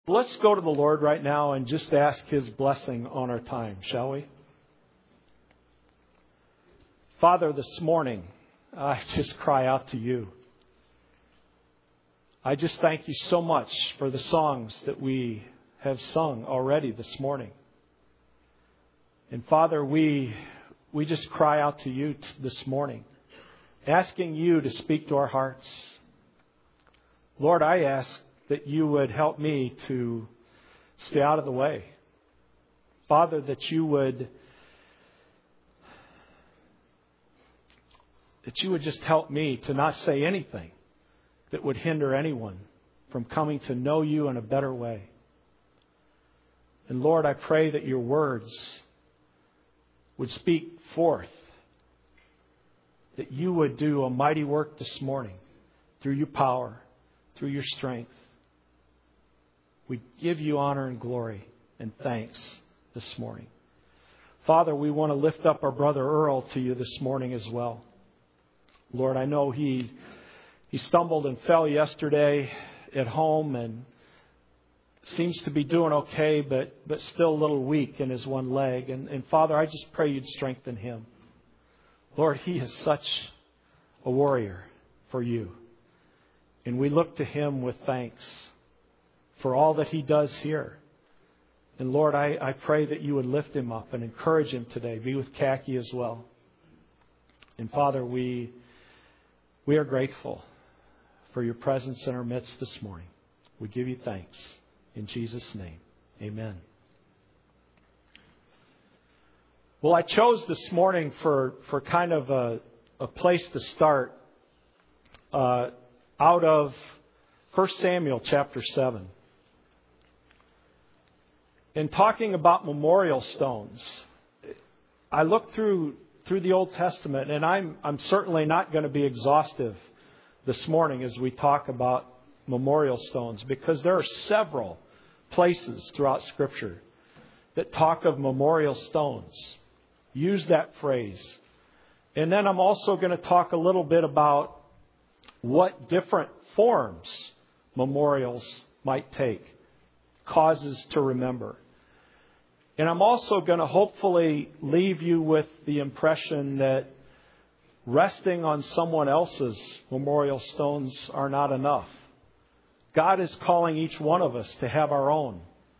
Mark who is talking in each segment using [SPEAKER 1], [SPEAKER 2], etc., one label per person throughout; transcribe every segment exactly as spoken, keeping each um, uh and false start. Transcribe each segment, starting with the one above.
[SPEAKER 1] Let's go to the Lord right now and just ask His blessing on our time, shall we? Father, this morning, I just cry out to You. I just thank You so much for the songs that we have sung already this morning. And Father, we we just cry out to You t- this morning, asking You to speak to our hearts. Lord, I ask that You would help me to stay out of the way. Father, that You would that You would just help me to not say anything that would hinder anyone from coming to know You in a better way. And Lord, I pray that Your words would speak forth, that You would do a mighty work this morning through Your power, through Your strength. We give You honor and glory and thanks this morning. Father, we want to lift up our brother Earl to You this morning as well. Lord, I know he he stumbled and fell yesterday at home and seems to be doing okay, but, but still a little weak in his one leg. And, and Father, I just pray You'd strengthen him. Lord, he is such a warrior for You. And we look to him with thanks for all that he does here. And Lord, I, I pray that You would lift him up and encourage him today. Be with Khaki as well. And Father, we we are grateful for Your presence in our midst this morning. We give You thanks. In Jesus' name, amen. Well, I chose this morning for, for kind of a, a place to start uh, out of First Samuel chapter seven. In talking about memorial stones, I looked through through the Old Testament, and I'm I'm certainly not going to be exhaustive this morning as we talk about memorial stones, because there are several places throughout Scripture that talk of memorial stones. Use that phrase. And then I'm also going to talk a little bit about what different forms memorials might take, causes to remember. And I'm also going to hopefully leave you with the impression that resting on someone else's memorial stones are not enough. God is calling each one of us to have our own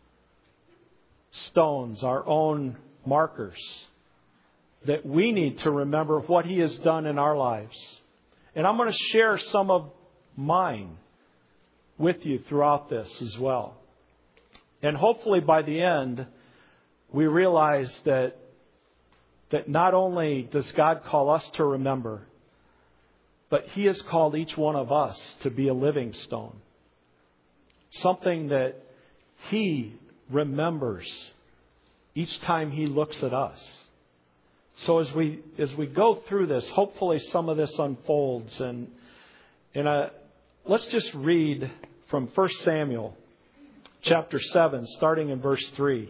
[SPEAKER 1] stones, our own markers, that we need to remember what He has done in our lives. And I'm going to share some of mine with you throughout this as well. And hopefully by the end, we realize that that not only does God call us to remember, but He has called each one of us to be a living stone. Something that He remembers each time He looks at us. So as we as we go through this, hopefully some of this unfolds. And, and uh, let's just read from First Samuel chapter seven, starting in verse three.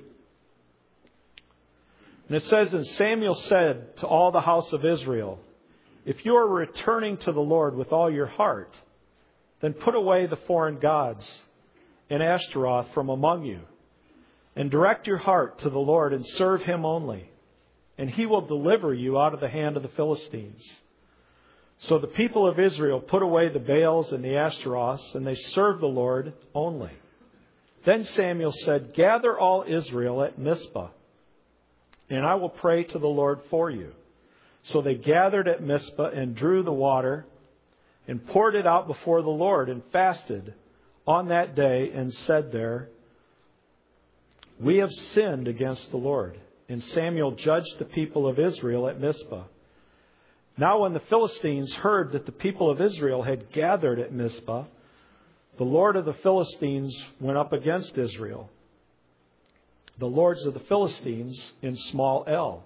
[SPEAKER 1] And it says, "And Samuel said to all the house of Israel, if you are returning to the Lord with all your heart, then put away the foreign gods and Ashtaroth from among you, and direct your heart to the Lord and serve Him only, and He will deliver you out of the hand of the Philistines." So the people of Israel put away the Baals and the Ashtaroths, and they served the Lord only. Then Samuel said, "Gather all Israel at Mizpah, and I will pray to the Lord for you." So they gathered at Mizpah and drew the water and poured it out before the Lord and fasted on that day and said there, "We have sinned against the Lord." And Samuel judged the people of Israel at Mizpah. Now when the Philistines heard that the people of Israel had gathered at Mizpah, the lord of the Philistines went up against Israel. The lords of the Philistines in small L.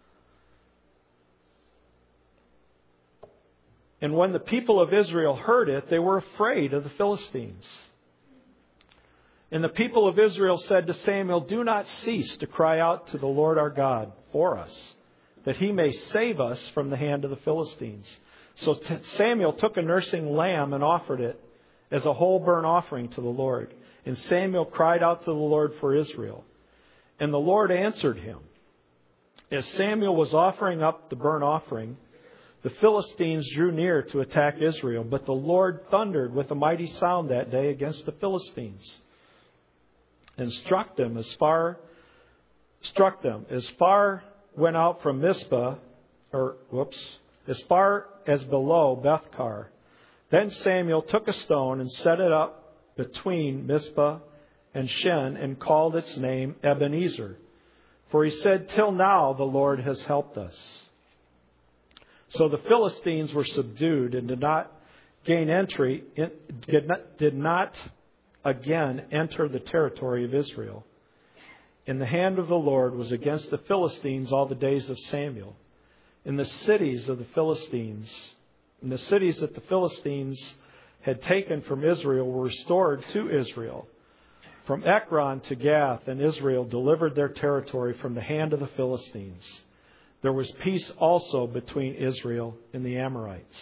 [SPEAKER 1] And when the people of Israel heard it, they were afraid of the Philistines. And the people of Israel said to Samuel, "Do not cease to cry out to the Lord our God for us, that He may save us from the hand of the Philistines." So Samuel took a nursing lamb and offered it as a whole burnt offering to the Lord. And Samuel cried out to the Lord for Israel. And the Lord answered him. As Samuel was offering up the burnt offering, the Philistines drew near to attack Israel. But the Lord thundered with a mighty sound that day against the Philistines, and struck them as far, struck them as far went out from Mizpah, or whoops, as far as below Bethkar. Then Samuel took a stone and set it up between Mizpah and Shen, and called its name Ebenezer. For he said, "Till now the Lord has helped us." So the Philistines were subdued and did not gain entry, did not, did not again enter the territory of Israel. And the hand of the Lord was against the Philistines all the days of Samuel. And the cities of the Philistines, and the cities that the Philistines had taken from Israel were restored to Israel. From Ekron to Gath, and Israel delivered their territory from the hand of the Philistines. There was peace also between Israel and the Amorites.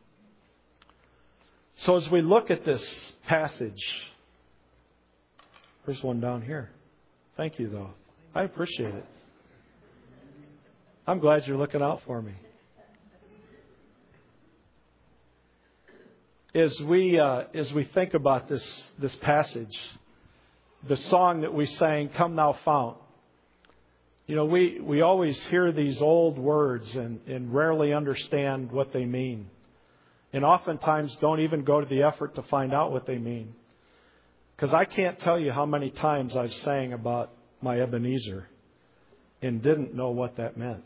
[SPEAKER 1] So as we look at this passage, there's one down here. Thank you, though. I appreciate it. I'm glad you're looking out for me. As we uh, as we think about this this passage, the song that we sang, "Come Thou Fount," you know, we, we always hear these old words and, and rarely understand what they mean. And oftentimes don't even go to the effort to find out what they mean. Because I can't tell you how many times I've sang about my Ebenezer and didn't know what that meant.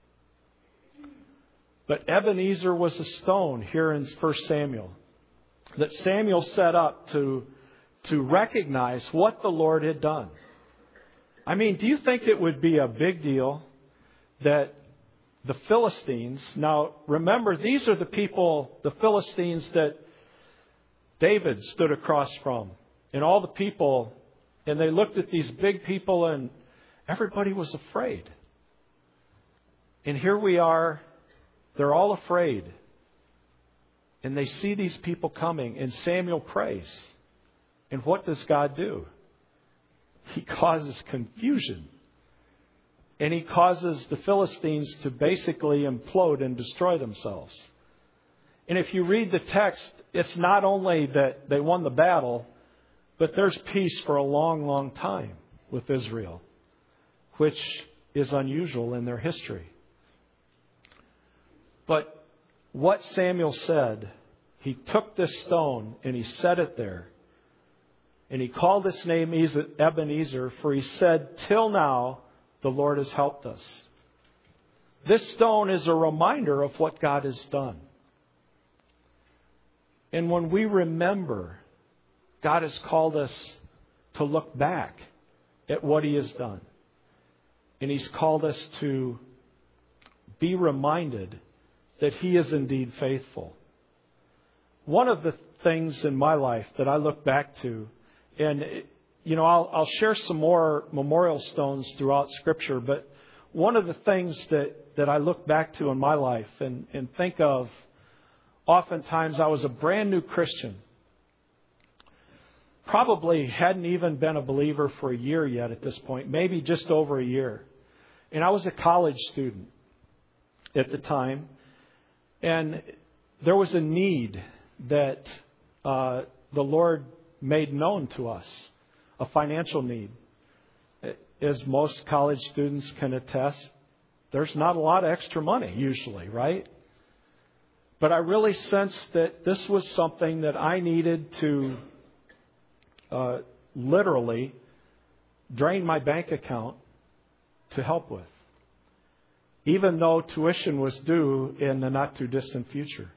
[SPEAKER 1] But Ebenezer was a stone here in First Samuel that Samuel set up to, to recognize what the Lord had done. I mean, do you think it would be a big deal that the Philistines, now remember, these are the people, the Philistines that David stood across from, and all the people, and they looked at these big people and everybody was afraid. And here we are, they're all afraid. And they see these people coming, and Samuel prays. And what does God do? He causes confusion. And he causes the Philistines to basically implode and destroy themselves. And if you read the text, it's not only that they won the battle, but there's peace for a long, long time with Israel, which is unusual in their history. But what Samuel said, he took this stone and he set it there. And he called his name Ebenezer, for he said, "Till now the Lord has helped us." This stone is a reminder of what God has done. And when we remember, God has called us to look back at what He has done. And He's called us to be reminded that He is indeed faithful. One of the things in my life that I look back to, and, you know, I'll, I'll share some more memorial stones throughout Scripture, but one of the things that, that I look back to in my life and, and think of, oftentimes I was a brand new Christian. Probably hadn't even been a believer for a year yet at this point, maybe just over a year. And I was a college student at the time. And there was a need that uh, the Lord made known to us, a financial need. As most college students can attest, there's not a lot of extra money usually, right? But I really sensed that this was something that I needed to uh, literally drain my bank account to help with, even though tuition was due in the not too distant future.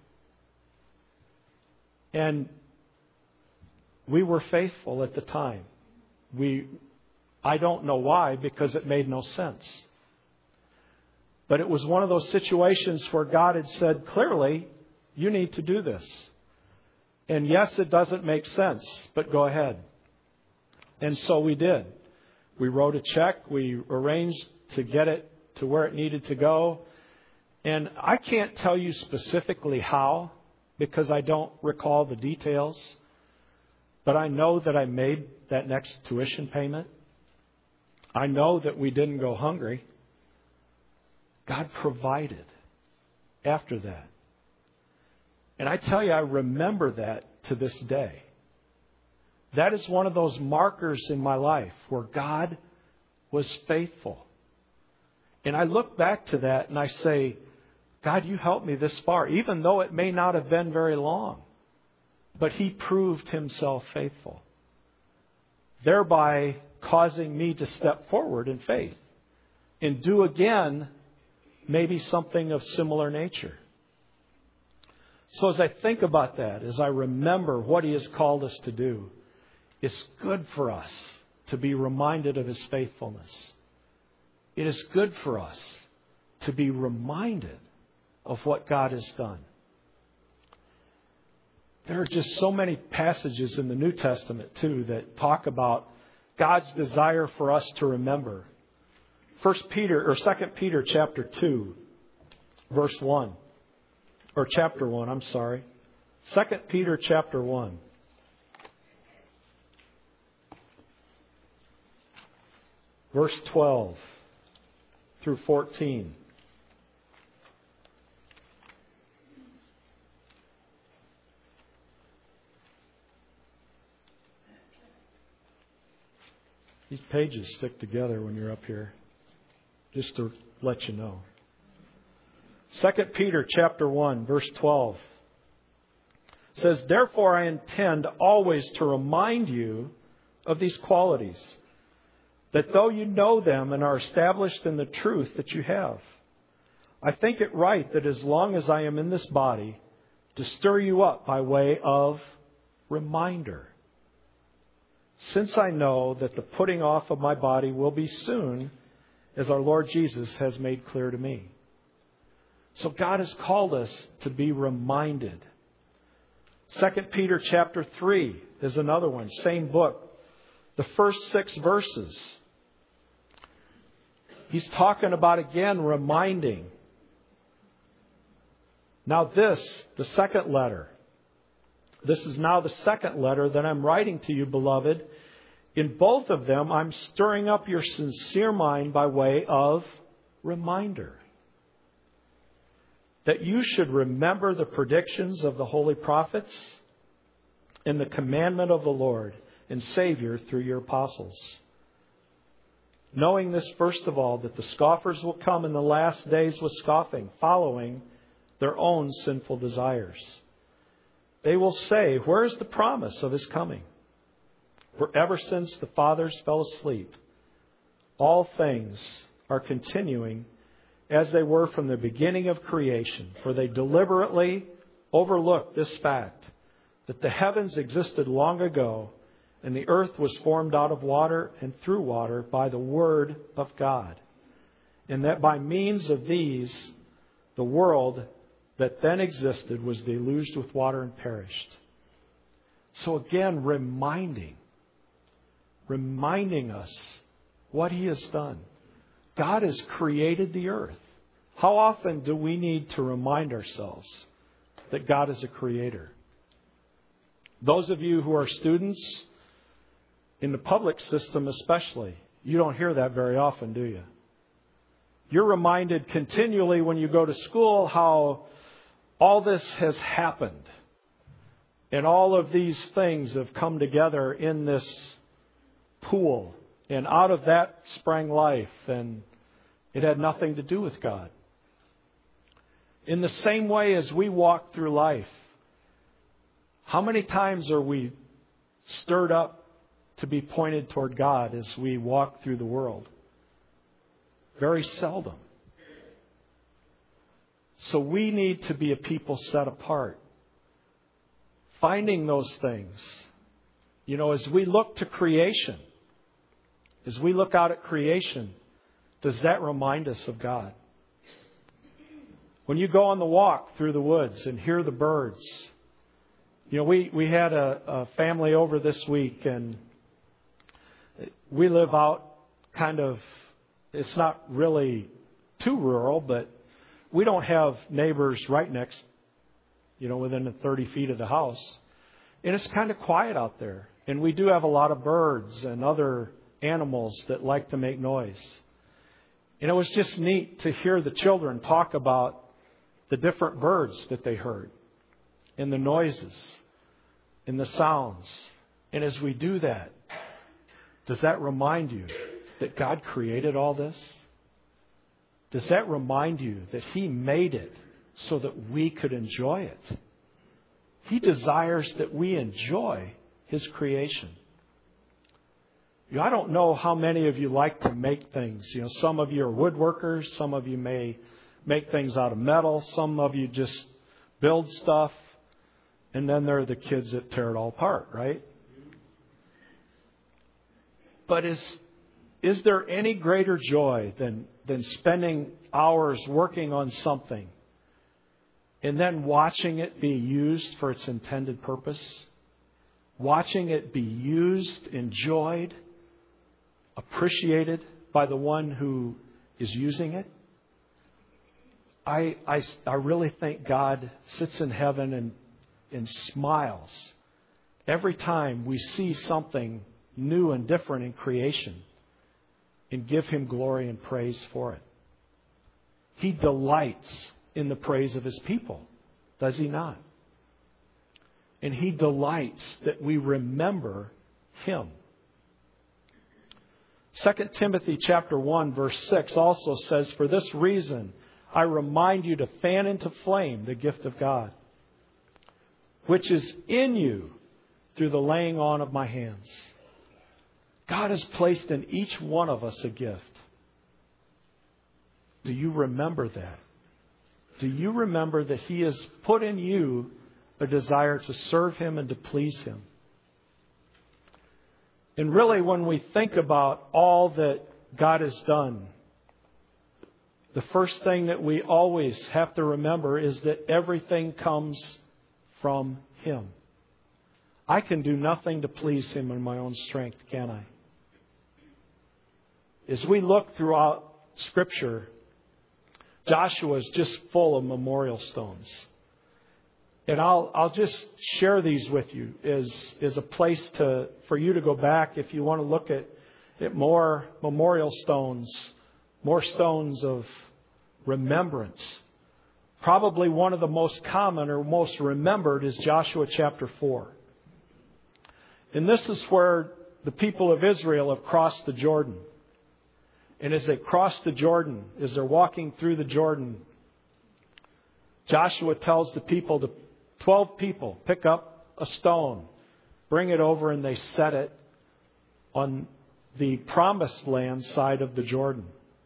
[SPEAKER 1] And we were faithful at the time. We, I don't know why, because it made no sense. But it was one of those situations where God had said, clearly, you need to do this. And yes, it doesn't make sense, but go ahead. And so we did. We wrote a check. We arranged to get it to where it needed to go. And I can't tell you specifically how, because I don't recall the details. But I know that I made that next tuition payment. I know that we didn't go hungry. God provided after that. And I tell you, I remember that to this day. That is one of those markers in my life where God was faithful. And I look back to that and I say, God, you helped me this far, even though it may not have been very long. But He proved Himself faithful, thereby causing me to step forward in faith and do again maybe something of similar nature. So as I think about that, as I remember what He has called us to do, it's good for us to be reminded of His faithfulness. It is good for us to be reminded of what God has done. There are just so many passages in the New Testament, too, that talk about God's desire for us to remember. First Peter or Second Peter chapter two, verse one. Or chapter one, I'm sorry. Second Peter chapter one. Verse twelve through fourteen. These pages stick together when you're up here, just to let you know. Second Peter chapter one, verse twelve says, "Therefore I intend always to remind you of these qualities, that though you know them and are established in the truth that you have, I think it right that as long as I am in this body, to stir you up by way of reminder. Since I know that the putting off of my body will be soon, as our Lord Jesus has made clear to me." So God has called us to be reminded. Second Peter chapter three is another one, same book. The first six verses. He's talking about, again, reminding. Now this, the second letter. This is now the second letter that I'm writing to you, beloved. In both of them, I'm stirring up your sincere mind by way of reminder, that you should remember the predictions of the holy prophets and the commandment of the Lord and Savior through your apostles. Knowing this, first of all, that the scoffers will come in the last days with scoffing, following their own sinful desires. They will say, "Where is the promise of His coming? For ever since the fathers fell asleep, all things are continuing as they were from the beginning of creation. For they deliberately overlooked this fact, that the heavens existed long ago, and the earth was formed out of water and through water by the word of God. And that by means of these, the world that then existed was deluged with water and perished." So again, reminding, reminding us what He has done. God has created the earth. How often do we need to remind ourselves that God is a creator? Those of you who are students, in the public system especially, you don't hear that very often, do you? You're reminded continually when you go to school how all this has happened. And all of these things have come together in this pool. And out of that sprang life. And it had nothing to do with God. In the same way as we walk through life, how many times are we stirred up to be pointed toward God as we walk through the world? Very seldom. So we need to be a people set apart. Finding those things. You know, as we look to creation, as we look out at creation, does that remind us of God? When you go on the walk through the woods and hear the birds. You know, we, we had a, a family over this week, and we live out kind of, it's not really too rural, but we don't have neighbors right next, you know, within the thirty feet of the house. And it's kind of quiet out there. And we do have a lot of birds and other animals that like to make noise. And it was just neat to hear the children talk about the different birds that they heard, and the noises, and the sounds. And as we do that, does that remind you that God created all this? Does that remind you that He made it so that we could enjoy it? He desires that we enjoy His creation. You know, I don't know how many of you like to make things. You know, some of you are woodworkers. Some of you may make things out of metal. Some of you just build stuff. And then there are the kids that tear it all apart, right? But is is there any greater joy than, than spending hours working on something and then watching it be used for its intended purpose? Watching it be used, enjoyed, appreciated by the one who is using it? I, I, I really think God sits in heaven and, and smiles every time we see something new and different in creation and give Him glory and praise for it. He delights in the praise of His people, does He not? And He delights that we remember Him. Second Timothy chapter one verse six also says, "For this reason I remind you to fan into flame the gift of God, which is in you through the laying on of my hands." God has placed in each one of us a gift. Do you remember that? Do you remember that He has put in you a desire to serve Him and to please Him? And really, when we think about all that God has done, the first thing that we always have to remember is that everything comes from Him. I can do nothing to please Him in my own strength, can I? As we look throughout Scripture, Joshua is just full of memorial stones. And I'll I'll just share these with you as, as a place to for you to go back if you want to look at, at more memorial stones, more stones of remembrance. Probably one of the most common or most remembered is Joshua chapter four. And this is where the people of Israel have crossed the Jordan. And as they cross the Jordan, as they're walking through the Jordan, Joshua tells the people, to twelve people, pick up a stone, bring it over, and they set it on the promised land side of the Jordan.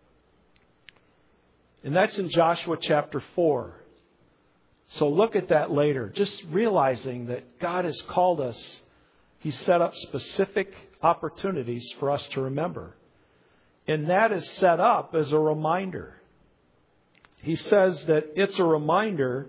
[SPEAKER 1] And that's in Joshua chapter four. So look at that later, just realizing that God has called us. He set up specific opportunities for us to remember. And that is set up as a reminder. He says that it's a reminder.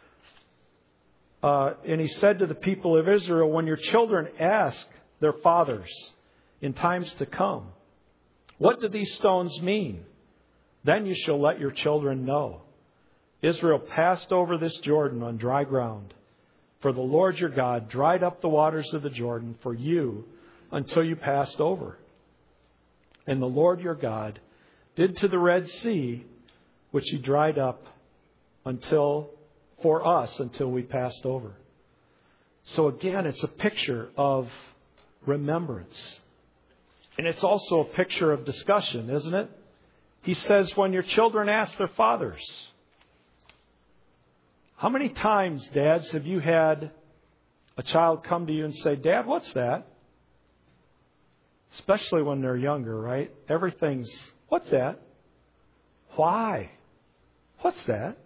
[SPEAKER 1] Uh, and He said to the people of Israel, "When your children ask their fathers in times to come, 'What do these stones mean?' then you shall let your children know. Israel passed over this Jordan on dry ground. For the Lord your God dried up the waters of the Jordan for you until you passed over. And the Lord your God did to the Red Sea, which He dried up until for us until we passed over." So again, it's a picture of remembrance. And it's also a picture of discussion, isn't it? He says, when your children ask their fathers. How many times, dads, have you had a child come to you and say, "Dad, what's that?" Especially when they're younger, right? Everything's, "What's that? Why? What's that?"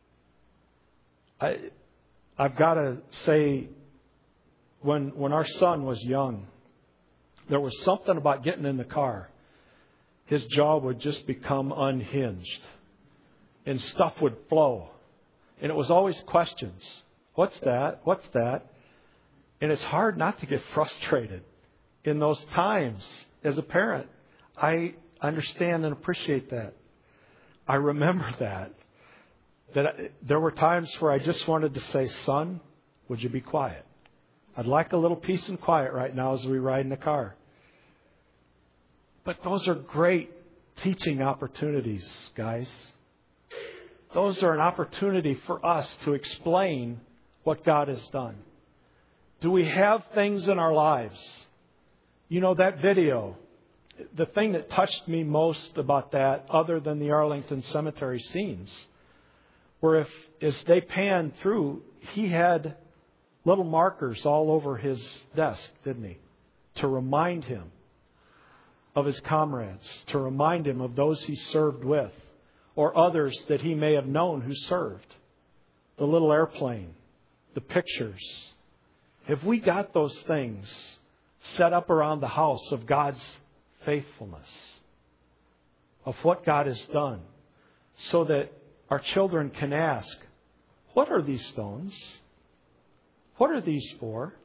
[SPEAKER 1] I, I've got to say, when when our son was young, there was something about getting in the car. His jaw would just become unhinged, and stuff would flow, and it was always questions. "What's that? What's that?" And it's hard not to get frustrated in those times as a parent. I understand and appreciate that. I remember that. That I, there were times where I just wanted to say, "Son, would you be quiet? I'd like a little peace and quiet right now as we ride in the car. But those are great teaching opportunities, guys. Those are an opportunity for us to explain what God has done. Do we have things in our lives? You know, that video, the thing that touched me most about that, other than the Arlington Cemetery scenes, where if as they panned through, he had little markers all over his desk, didn't he? To remind him of his comrades, to remind him of those he served with, or others that he may have known who served. The little airplane, the pictures. Have we got those things set up around the house of God's faithfulness, of what God has done, so that our children can ask, what are these stones? What are these for?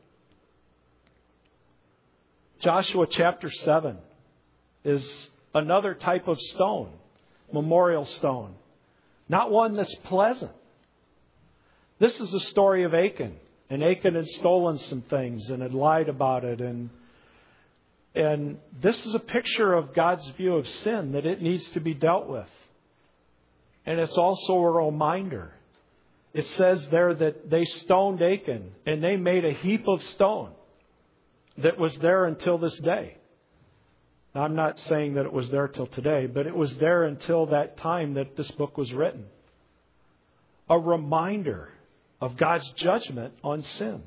[SPEAKER 1] Joshua chapter seven is another type of stone, memorial stone. Not one that's pleasant. This is the story of Achan. And Achan had stolen some things and had lied about it. And, and this is a picture of God's view of sin, that it needs to be dealt with. And it's also a reminder. It says there that they stoned Achan and they made a heap of stone that was there until this day. Now, I'm not saying that it was there till today, but it was there until that time that this book was written. A reminder of God's judgment on sin.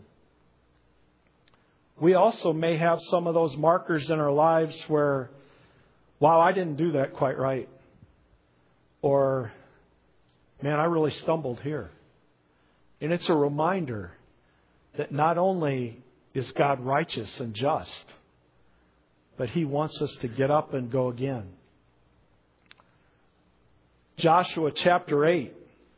[SPEAKER 1] We also may have some of those markers in our lives where, wow, I didn't do that quite right. Or, man, I really stumbled here. And it's a reminder that not only is God righteous and just, but He wants us to get up and go again. Joshua chapter eight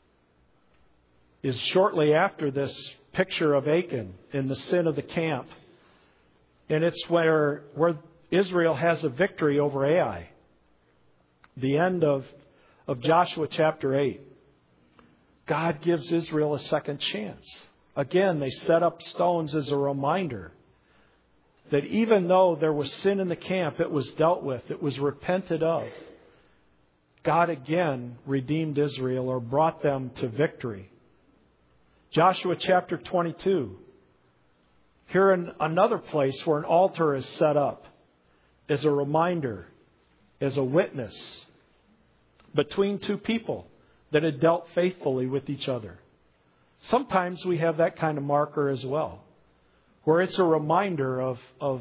[SPEAKER 1] is shortly after this picture of Achan and the sin of the camp. And it's where, where Israel has a victory over Ai. The end of, of Joshua chapter eight. God gives Israel a second chance. Again, they set up stones as a reminder that even though there was sin in the camp, it was dealt with, it was repented of. God again redeemed Israel or brought them to victory. Joshua chapter twenty-two. Here in another place where an altar is set up as a reminder, as a witness between two people that had dealt faithfully with each other. Sometimes we have that kind of marker as well, where it's a reminder of, of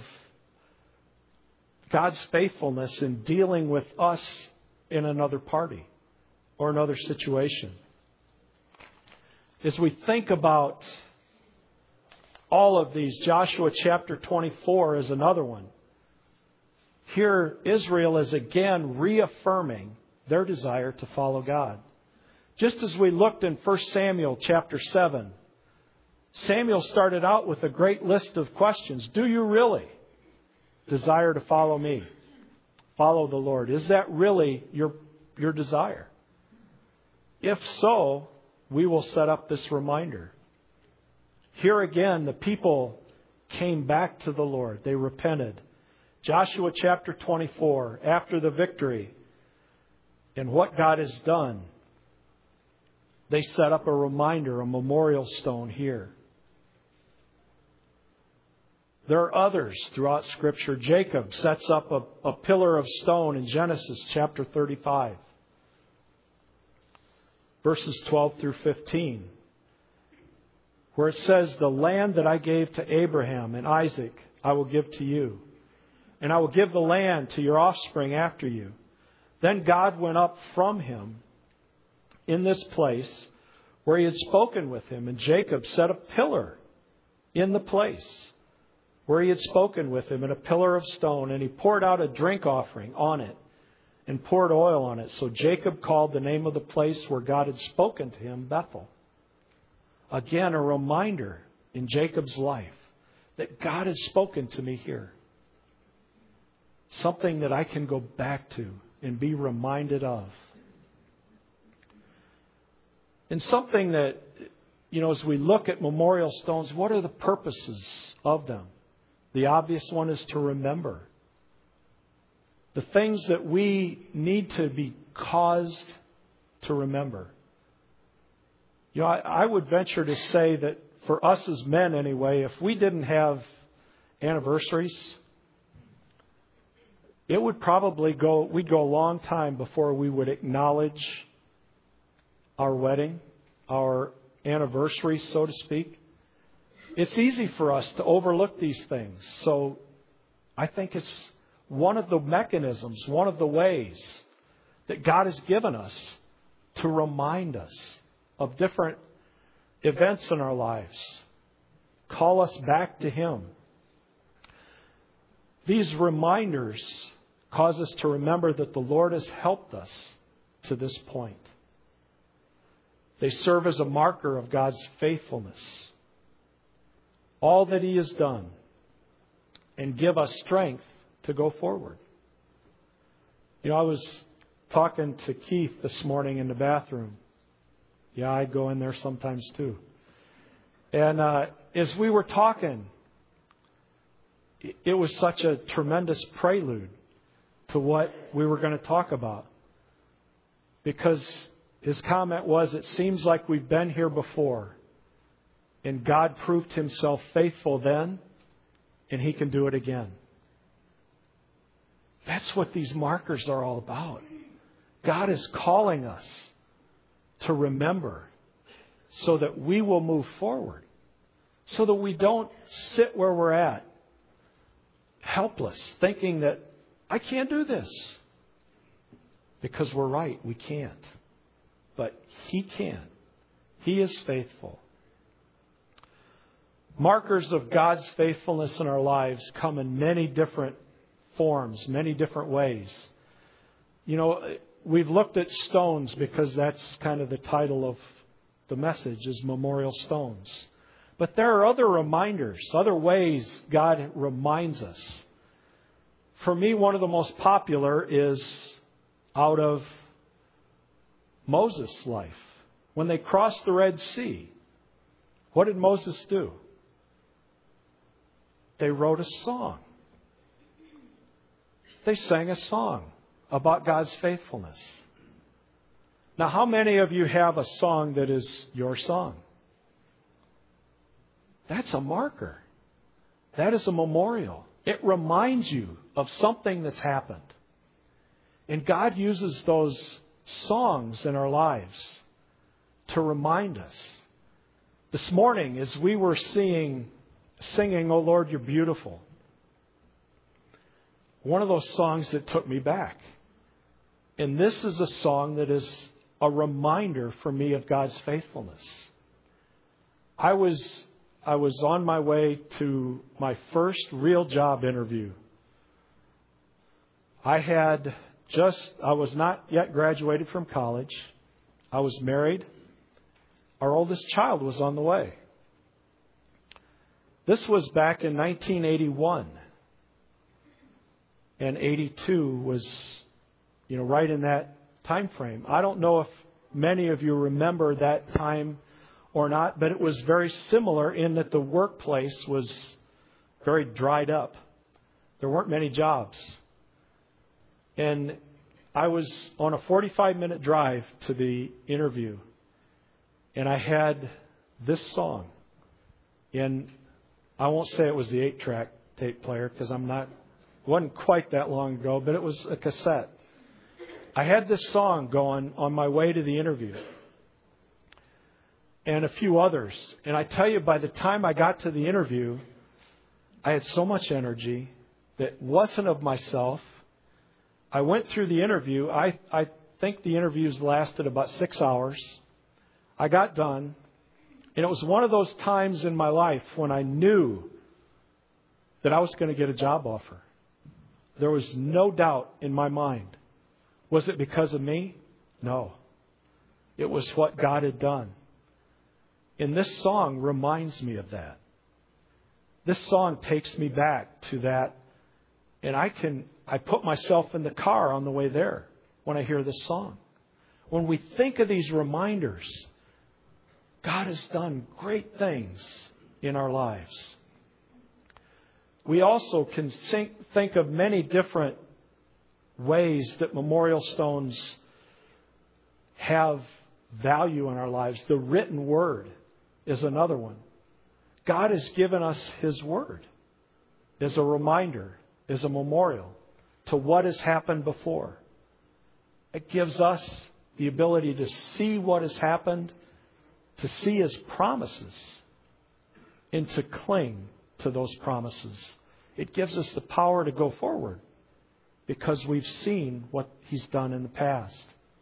[SPEAKER 1] God's faithfulness in dealing with us in another party or another situation. As we think about all of these, Joshua chapter twenty-four is another one. Here, Israel is again reaffirming their desire to follow God. Just as we looked in First Samuel chapter seven, Samuel started out with a great list of questions. Do you really desire to follow me? Follow the Lord. Is that really your, your desire? If so, we will set up this reminder. Here again, the people came back to the Lord. They repented. Joshua chapter twenty-four, after the victory and what God has done, they set up a reminder, a memorial stone here. There are others throughout Scripture. Jacob sets up a, a pillar of stone in Genesis chapter thirty-five, verses twelve through fifteen, where it says, the land that I gave to Abraham and Isaac I will give to you, and I will give the land to your offspring after you. Then God went up from him in this place where He had spoken with him, and Jacob set a pillar in the place where He had spoken with him, in a pillar of stone, and he poured out a drink offering on it and poured oil on it. So Jacob called the name of the place where God had spoken to him Bethel. Again, a reminder in Jacob's life that God has spoken to me here. Something that I can go back to and be reminded of. And something that you know, as we look at memorial stones, what are the purposes of them? The obvious one is to remember. The things that we need to be caused to remember. You know, I, I would venture to say that for us as men anyway, if we didn't have anniversaries, it would probably go, we'd go a long time before we would acknowledge our wedding, our anniversary, so to speak. It's easy for us to overlook these things. So I think it's one of the mechanisms, one of the ways that God has given us to remind us of different events in our lives. Call us back to Him. These reminders cause us to remember that the Lord has helped us to this point. They serve as a marker of God's faithfulness, all that He has done, and give us strength to go forward. You know, I was talking to Keith this morning in the bathroom. Yeah, I go in there sometimes too. And uh, as we were talking, it was such a tremendous prelude to what we were going to talk about. Because his comment was, it seems like we've been here before. And God proved Himself faithful then, and He can do it again. That's what these markers are all about. God is calling us to remember so that we will move forward. So that we don't sit where we're at, helpless, thinking that I can't do this. Because we're right, we can't. But He can. He is faithful. Markers of God's faithfulness in our lives come in many different forms, many different ways. You know, we've looked at stones because that's kind of the title of the message, is memorial stones. But there are other reminders, other ways God reminds us. For me, one of the most popular is out of Moses' life. When they crossed the Red Sea, what did Moses do? They wrote a song. They sang a song about God's faithfulness. Now, how many of you have a song that is your song? That's a marker. That is a memorial. It reminds you of something that's happened. And God uses those songs in our lives to remind us. This morning, as we were seeing, singing, "Oh Lord, You're Beautiful," one of those songs that took me back. And this is a song that is a reminder for me of God's faithfulness. I was I was on my way to my first real job interview. I had just, I was not yet graduated from college. I was married. Our oldest child was on the way. This was back in nineteen eighty-one. And eighty-two was, you know, right in that time frame. I don't know if many of you remember that time or not, but it was very similar in that the workplace was very dried up. There weren't many jobs. And I was on a forty-five minute drive to the interview, and I had this song. And I won't say it was the eight track tape player because I'm not, it wasn't quite that long ago, but it was a cassette. I had this song going on my way to the interview, and a few others. And I tell you, by the time I got to the interview, I had so much energy that wasn't of myself. I went through the interview. I, I think the interviews lasted about six hours. I got done. And it was one of those times in my life when I knew that I was going to get a job offer. There was no doubt in my mind. Was it because of me? No. It was what God had done. And this song reminds me of that. This song takes me back to that. And I can, I put myself in the car on the way there when I hear this song. When we think of these reminders, God has done great things in our lives. We also can think of many different ways that memorial stones have value in our lives. The written word is another one. God has given us His word as a reminder, as a memorial to what has happened before. It gives us the ability to see what has happened, to see His promises, and to cling to those promises. It gives us the power to go forward because we've seen what He's done in the past.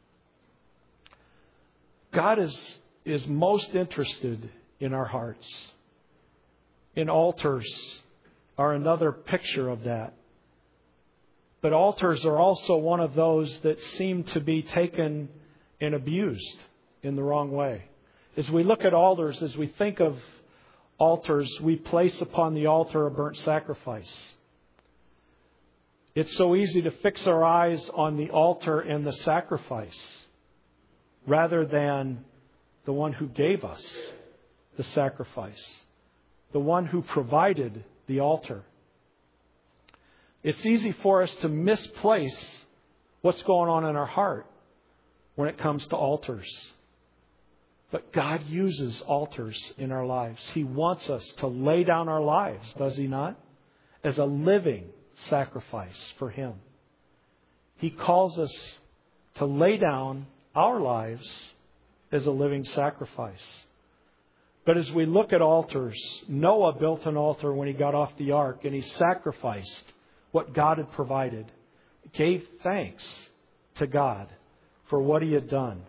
[SPEAKER 1] God is, is most interested in our hearts. And altars are another picture of that. But altars are also one of those that seem to be taken and abused in the wrong way. As we look at altars, as we think of altars, we place upon the altar a burnt sacrifice. It's so easy to fix our eyes on the altar and the sacrifice rather than the one who gave us the sacrifice, the one who provided the altar. It's easy for us to misplace what's going on in our heart when it comes to altars. But God uses altars in our lives. He wants us to lay down our lives, does He not? As a living sacrifice for Him. He calls us to lay down our lives as a living sacrifice. But as we look at altars, Noah built an altar when he got off the ark, and he sacrificed what God had provided. Gave thanks to God for what He had done.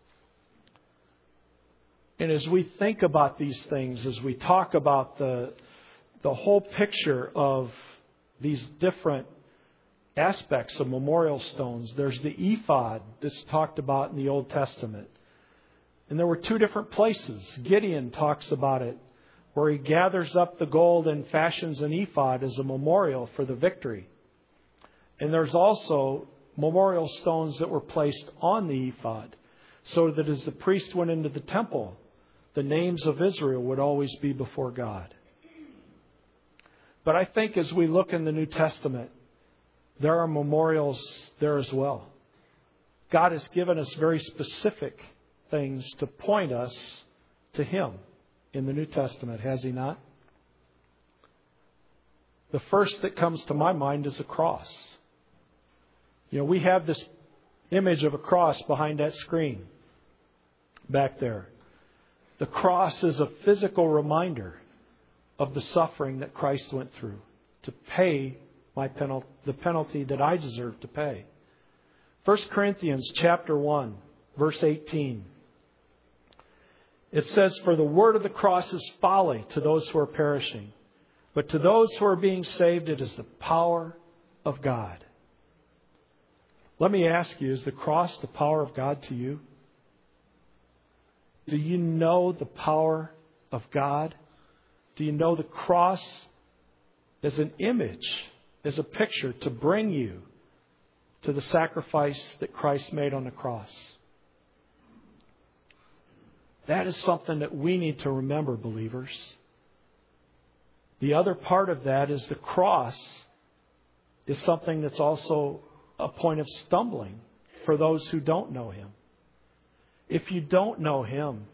[SPEAKER 1] And as we think about these things, as we talk about the, the whole picture of these different aspects of memorial stones, there's the ephod that's talked about in the Old Testament. And there were two different places. Gideon talks about it, where he gathers up the gold and fashions an ephod as a memorial for the victory. And there's also memorial stones that were placed on the ephod, so that as the priest went into the temple, the names of Israel would always be before God. But I think as we look in the New Testament, there are memorials there as well. God has given us very specific things to point us to Him in the New Testament, has He not? The first that comes to my mind is a cross. You know, we have this image of a cross behind that screen back there. The cross is a physical reminder of the suffering that Christ went through to pay my penalty, the penalty that I deserve to pay. First Corinthians chapter one, verse eighteen. It says, "For the word of the cross is folly to those who are perishing, but to those who are being saved, it is the power of God." Let me ask you, is the cross the power of God to you? Do you know the power of God? Do you know the cross as an image, as a picture to bring you to the sacrifice that Christ made on the cross? That is something that we need to remember, believers. The other part of that is the cross is something that's also a point of stumbling for those who don't know Him. If you don't know Him,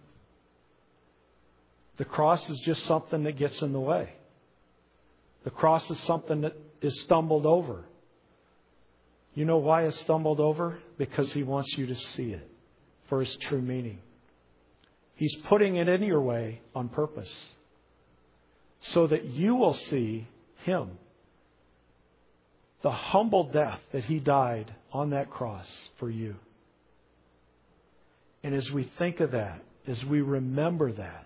[SPEAKER 1] the cross is just something that gets in the way. The cross is something that is stumbled over. You know why it's stumbled over? Because He wants you to see it for its true meaning. He's putting it in your way on purpose so that you will see Him. The humble death that He died on that cross for you. And as we think of that, as we remember that,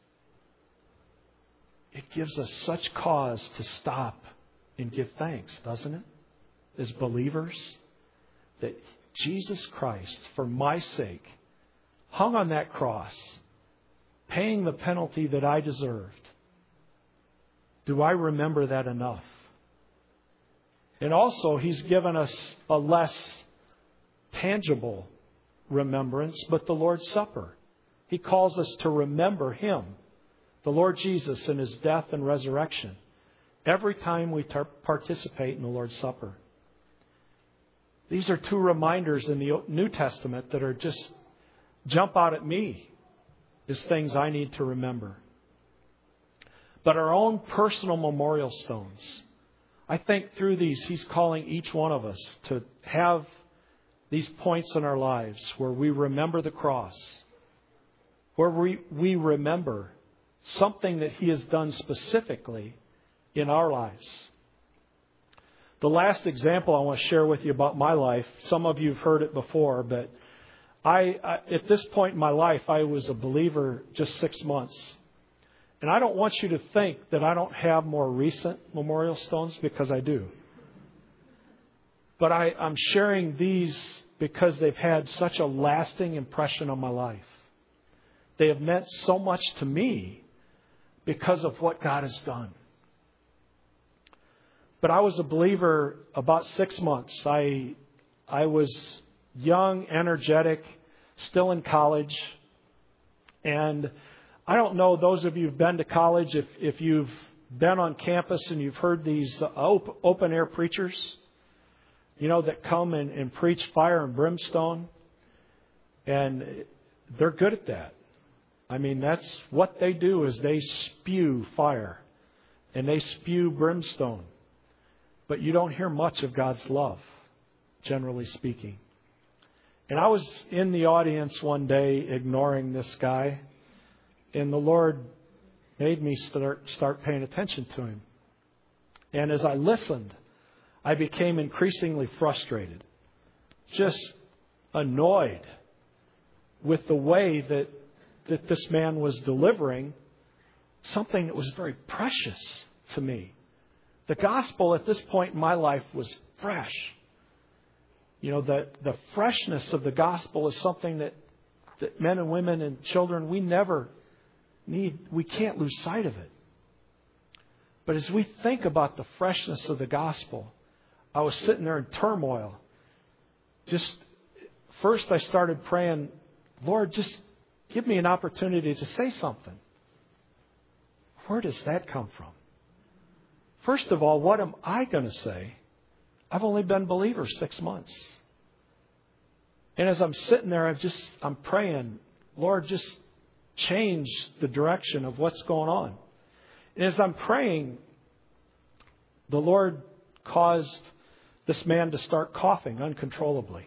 [SPEAKER 1] it gives us such cause to stop and give thanks, doesn't it? As believers, that Jesus Christ, for my sake, hung on that cross, paying the penalty that I deserved. Do I remember that enough? And also, He's given us a less tangible remembrance, but the Lord's Supper. He calls us to remember Him, the Lord Jesus, and His death and resurrection every time we tar- participate in the Lord's Supper. These are two reminders in the New Testament that are just jump out at me as things I need to remember. But our own personal memorial stones. I think through these, He's calling each one of us to have these points in our lives where we remember the cross, where we, we remember something that He has done specifically in our lives. The last example I want to share with you about my life, some of you have heard it before, but I, I at this point in my life, I was a believer just six months. And I don't want you to think that I don't have more recent memorial stones, because I do. But I, I'm sharing these because they've had such a lasting impression on my life. They have meant so much to me because of what God has done. But I was a believer about six months. I, I was young, energetic, still in college. And I don't know, those of you who've been to college, if, if you've been on campus and you've heard these op- open air preachers, you know, that come and, and preach fire and brimstone. And they're good at that. I mean, that's what they do, is they spew fire and they spew brimstone. But you don't hear much of God's love, generally speaking. And I was in the audience one day ignoring this guy, and the Lord made me start, start paying attention to him. And as I listened, I became increasingly frustrated, just annoyed with the way that, that this man was delivering something that was very precious to me. The gospel at this point in my life was fresh. You know, the, the freshness of the gospel is something that, that men and women and children, we never need, we can't lose sight of it. But as we think about the freshness of the gospel, I was sitting there in turmoil. Just, first I started praying, Lord, just give me an opportunity to say something. Where does that come from? First of all, what am I going to say? I've only been a believer six months. And as I'm sitting there, I'm just, I'm praying, Lord, just change the direction of what's going on. And as I'm praying, the Lord caused this man to start coughing uncontrollably.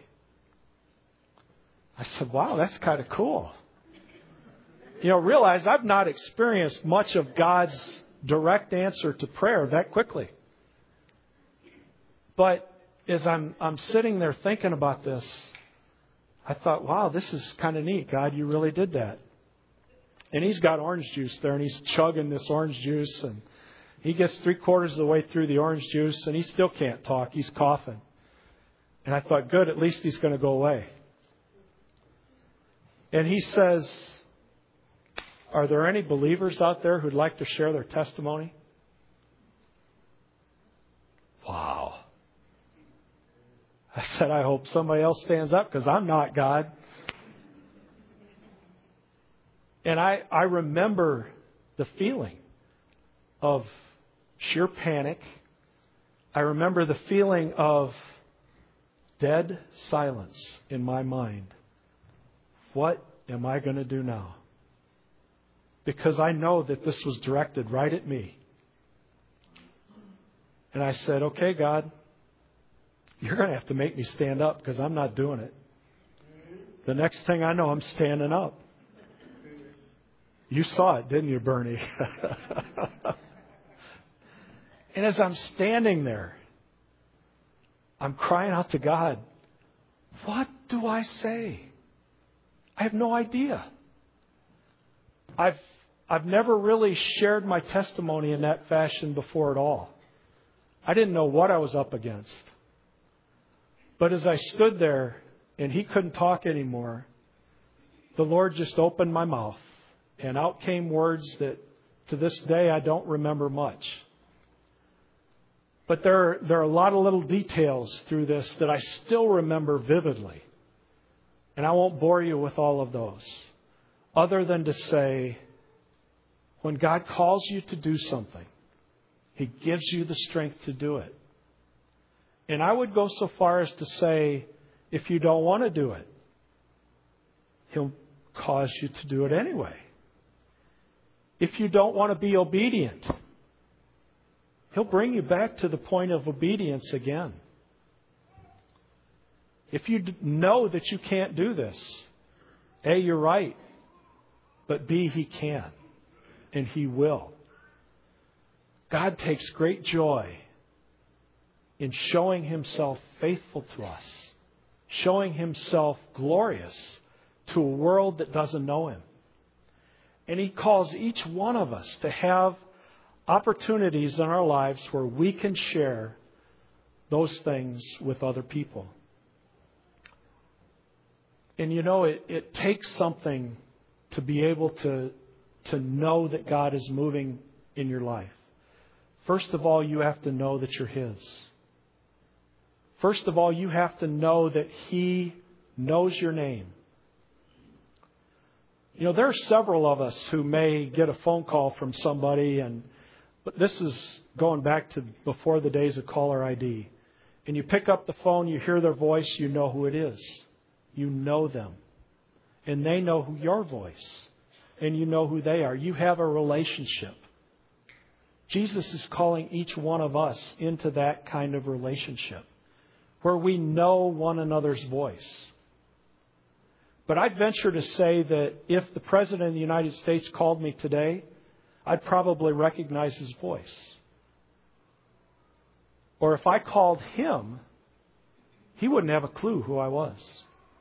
[SPEAKER 1] I said, wow, that's kind of cool. You know, realize I've not experienced much of God's direct answer to prayer that quickly. But as I'm I'm sitting there thinking about this, I thought, wow, this is kind of neat. God, you really did that. And he's got orange juice there, and he's chugging this orange juice, and he gets three quarters of the way through the orange juice, and he still can't talk. He's coughing. And I thought, good, at least he's going to go away. And he says, are there any believers out there who'd like to share their testimony? Wow. I said, I hope somebody else stands up, because I'm not God. And I, I remember the feeling of sheer panic. I remember the feeling of dead silence in my mind. What am I going to do now? Because I know that this was directed right at me. And I said, okay, God, you're going to have to make me stand up, because I'm not doing it. The next thing I know, I'm standing up. You saw it, didn't you, Bernie? And as I'm standing there, I'm crying out to God, what do I say? I have no idea. I've I've never really shared my testimony in that fashion before at all. I didn't know what I was up against. But as I stood there and he couldn't talk anymore, the Lord just opened my mouth, and out came words that to this day I don't remember much. But there, there are a lot of little details through this that I still remember vividly. And I won't bore you with all of those. other than to say, when God calls you to do something, He gives you the strength to do it. And I would go so far as to say, if you don't want to do it, He'll cause you to do it anyway. If you don't want to be obedient, He'll bring you back to the point of obedience again. If you know that you can't do this, A, you're right, but B, He can, and He will. God takes great joy in showing Himself faithful to us, showing Himself glorious to a world that doesn't know Him. And He calls each one of us to have opportunities in our lives where we can share those things with other people. And you know, it, it takes something to be able to, to know that God is moving in your life. First of all, you have to know that you're His. First of all, you have to know that He knows your name. You know, there are several of us who may get a phone call from somebody, and but this is going back to before the days of caller I D. And you pick up the phone, you hear their voice, you know who it is. You know them. And they know who your voice. And you know who they are. You have a relationship. Jesus is calling each one of us into that kind of relationship where we know one another's voice. But I'd venture to say that if the President of the United States called me today, I'd probably recognize his voice. Or if I called him, he wouldn't have a clue who I was.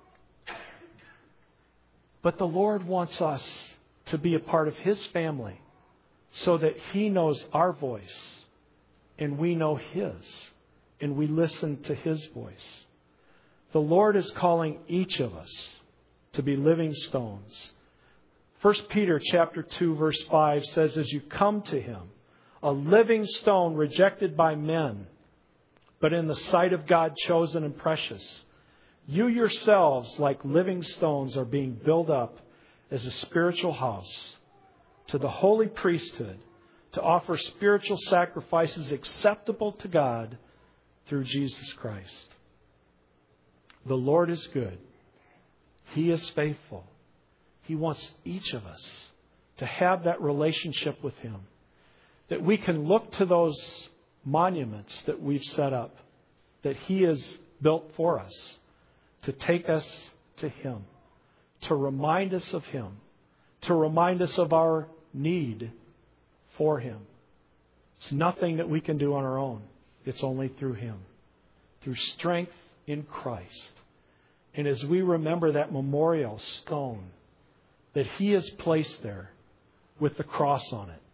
[SPEAKER 1] But the Lord wants us to be a part of His family so that He knows our voice and we know His and we listen to His voice. The Lord is calling each of us to be living stones. First Peter chapter two verse five says, as you come to Him, a living stone rejected by men, but in the sight of God chosen and precious. You yourselves, like living stones, are being built up as a spiritual house to the holy priesthood to offer spiritual sacrifices acceptable to God through Jesus Christ. The Lord is good. He is faithful. He wants each of us to have that relationship with Him, that we can look to those monuments that we've set up, that He has built for us, to take us to Him, to remind us of Him, to remind us of our need for Him. It's nothing that we can do on our own. It's only through Him, through strength in Christ. And as we remember that memorial stone that He has placed there with the cross on it,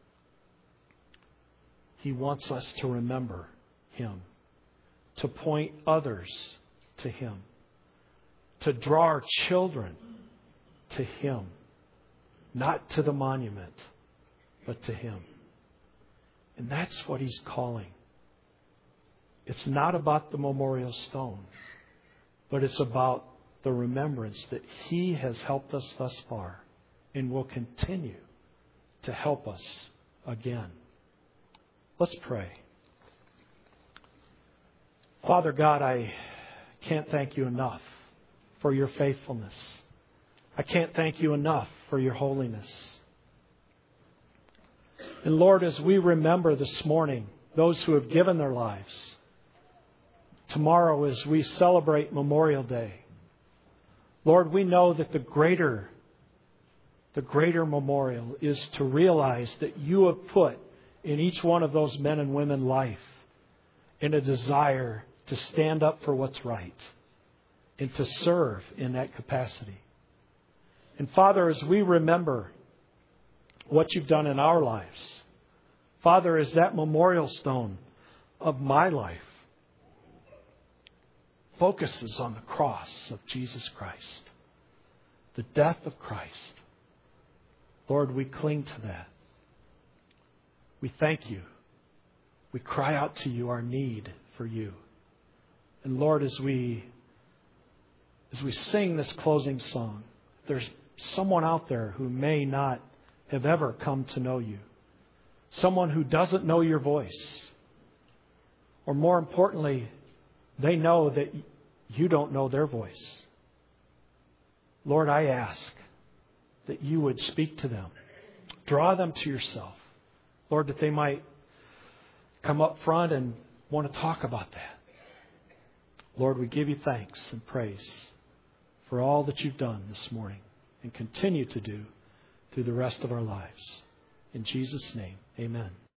[SPEAKER 1] He wants us to remember Him, to point others to Him, to draw our children to Him, not to the monument, but to Him. And that's what He's calling. It's not about the memorial stone, but it's about the remembrance that He has helped us thus far and will continue to help us again. Let's pray. Father God, I can't thank You enough for Your faithfulness. I can't thank You enough for Your holiness. And Lord, as we remember this morning those who have given their lives, tomorrow as we celebrate Memorial Day, Lord, we know that the greater, the greater memorial is to realize that You have put in each one of those men and women life and a desire to stand up for what's right and to serve in that capacity. And Father, as we remember what You've done in our lives, Father, as that memorial stone of my life focuses on the cross of Jesus Christ, the death of Christ, Lord, we cling to that. We thank You. We cry out to You our need for You. And Lord, as we as we sing this closing song, there's someone out there who may not have ever come to know you. Someone who doesn't know your voice. Or more importantly, they know that you don't know their voice. Lord, I ask that you would speak to them. Draw them to yourself. Lord, that they might come up front and want to talk about that. Lord, we give you thanks and praise for all that you've done this morning and continue to do through the rest of our lives. In Jesus' name, amen.